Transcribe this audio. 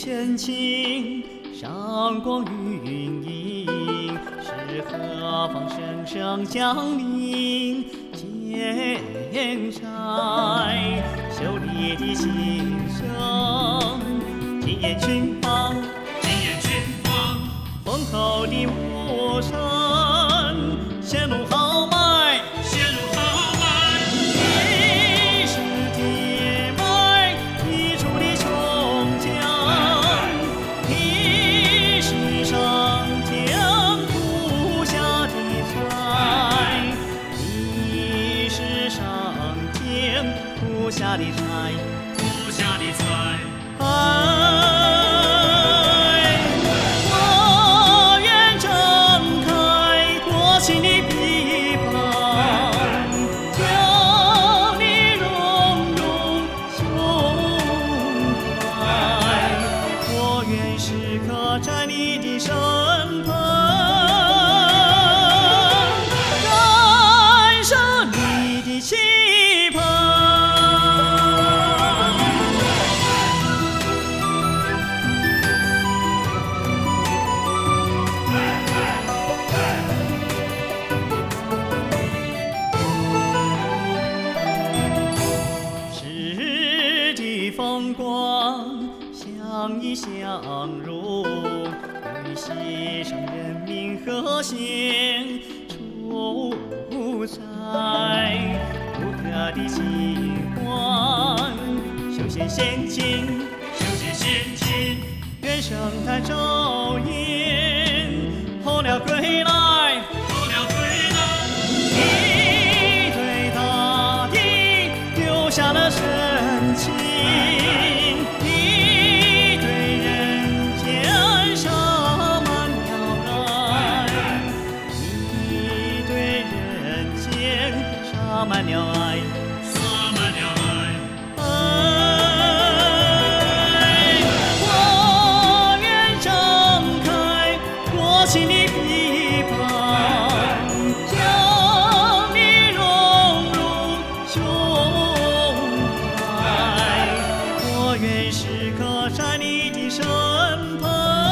深情，上光云影，是何方声声降临？剑山秀丽的琴声，惊艳群芳，丰厚的舞声，显露豪迈，一世铁脉，一出的琼浆，一世上天吐下的财，一世上天吐下的财，我愿睁开多情的臂膀，将你融入胸怀。我愿时刻在你的身旁，感受你的期盼。诗的风光相依相融，为牺牲人民和谐出彩。独特的景观，休闲仙境，原生态昼颜，候鸟归来，你对大地留下了深情，你对人间洒满了爱，你对人间洒满了爱。我愿睁开多情的臂膀，将你融入胸怀。我愿时刻在你的身旁。